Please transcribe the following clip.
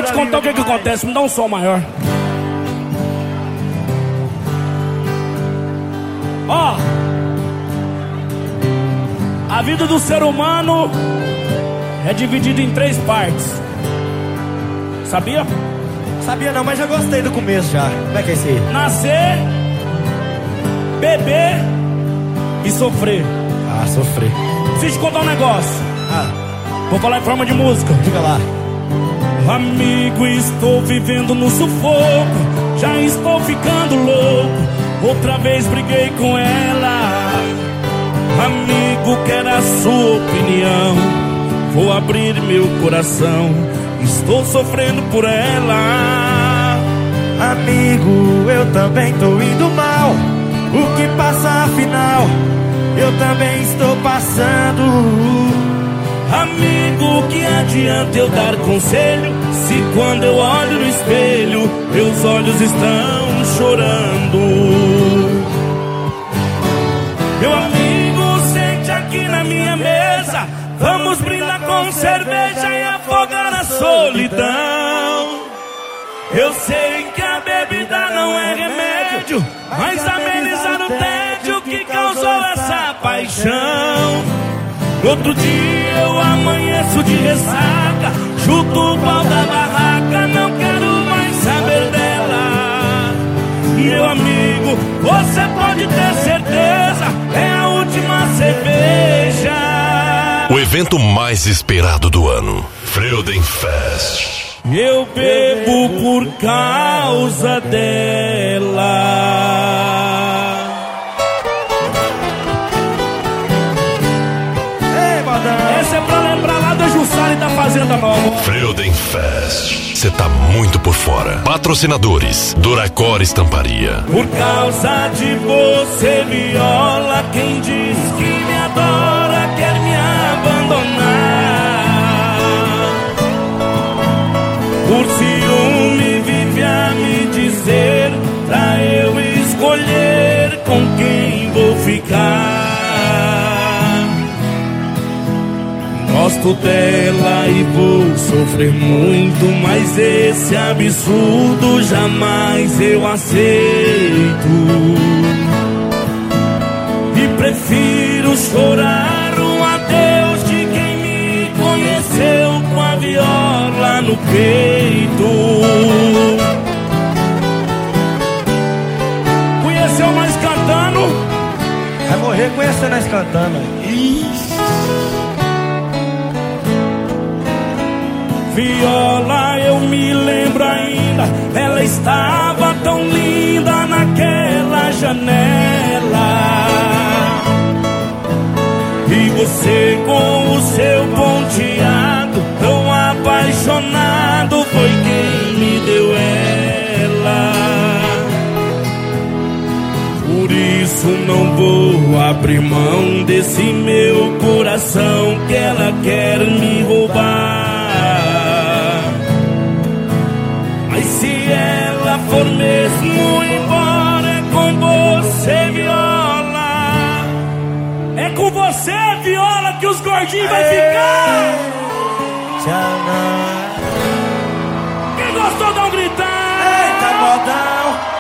te contar o que acontece, me dá um som maior. Ó, a vida do ser humano é dividida em 3 partes. Sabia? Sabia não, mas já gostei do começo já. Como é que é isso aí? Nascer, beber e sofrer. Ah, sofrer. Preciso te contar um negócio. Vou falar em forma de música. Diga lá. Amigo, estou vivendo no sufoco. Já estou ficando louco. Outra vez briguei com ela. Amigo, quero a sua opinião. Vou abrir meu coração. Estou sofrendo por ela. Amigo, eu também tô indo mal. O que passa afinal? Eu também estou passando. Amigo, que adianta eu dar conselho se quando eu olho no espelho meus olhos estão chorando? Meu amigo, sente aqui na minha mesa. Vamos brindar com cerveja e afogar a solidão. Eu sei que a bebida não é remédio, mas amenizar o tédio que causou essa paixão. No outro dia eu amanheço de ressaca, chuto o pau da barraca, não quero mais saber dela. Meu amigo, você pode ter certeza, é a última cerveja. O evento mais esperado do ano, Freudenfest. Eu bebo por causa dela. Essa é pra lembrar lá da Jussara e da Fazenda Nova. Freudenfest, cê tá muito por fora. Patrocinadores, Duracor Estamparia. Por causa de você, viola, quem diz que me adora quer me abandonar. Por ciúme vive a me dizer pra eu escolher com quem vou ficar. Gosto dela e vou sofrer muito, mas esse absurdo jamais eu aceito. E prefiro chorar o adeus de quem me conheceu com a viola no peito. Conheceu nós cantando? Vai morrer conhecendo nós cantando. Ixi. Viola, eu me lembro ainda, ela estava tão linda naquela janela. E você com o seu ponteado, tão apaixonado, foi quem me deu ela. Por isso não vou abrir mão desse meu coração que ela quer me roubar. For mesmo embora, é com você, viola. É com você, viola, que os gordinhos vai ficar. Tchau.